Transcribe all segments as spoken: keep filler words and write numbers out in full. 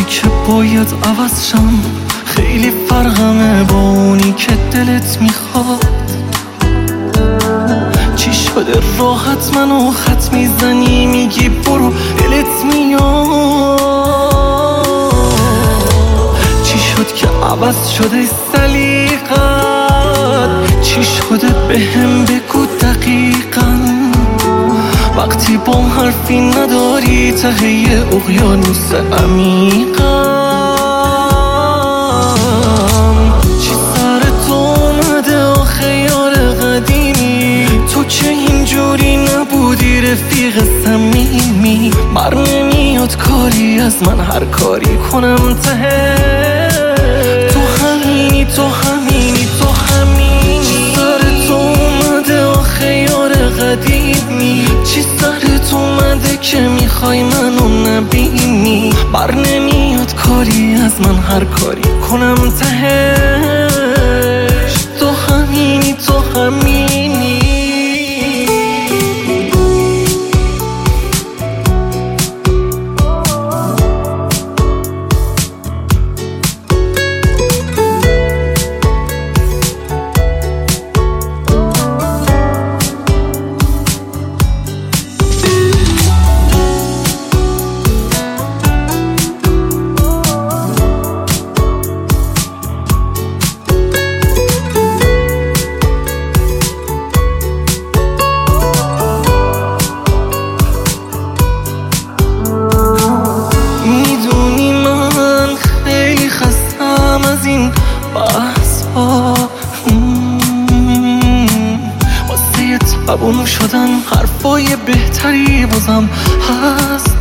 گفتی که باید عوض شم، خیلی فرقمه با اونی که دلت میخواد. چی شده راحت منو خط میزنی، میگی برو دلت میاد. چی شد که عوض شده سلیقت، چی شده بهم بگو دقیقاً. وقتی با حرفی نداری ته اقیانوس عمیقم. چی سر تو اومده آخه یار قدیمی، تو که اینجوری نبودی رفیق صمیمی. بر نمیاد کاری از من هر کاری کنم ته تو همینی تو همینی تو همینی. چی سر تو اومده آخه یار قدیمی، چی سرت اومده که میخوای منو نبینی. بر نمیاد کاری از من هر کاری کنم تهش تو همینی تو همینی. از این بحث ها واسه تبون شدن حرفای بهتری بازم هست.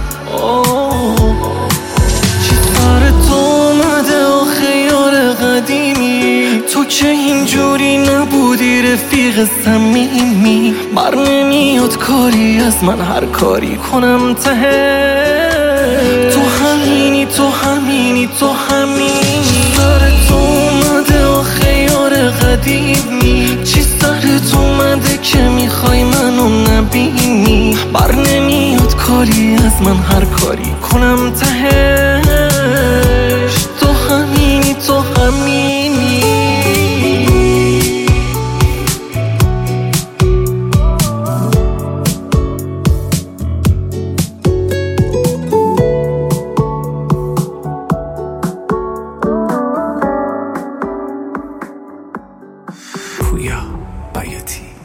چی سر تو اومده آخه یار قدیمی، تو که اینجوری نبودی رفیق صمیمی. بر نمیاد کاری از من هر کاری کنم ته تو همینی تو همینی تو همینی. سر تو اومده آخه یار قدیمی، چی سرت اومده که میخوای منو نبینی. بر نمیاد کاری از من هر کاری کنم تهش تو همینی تو همینی. پویا بیاتی.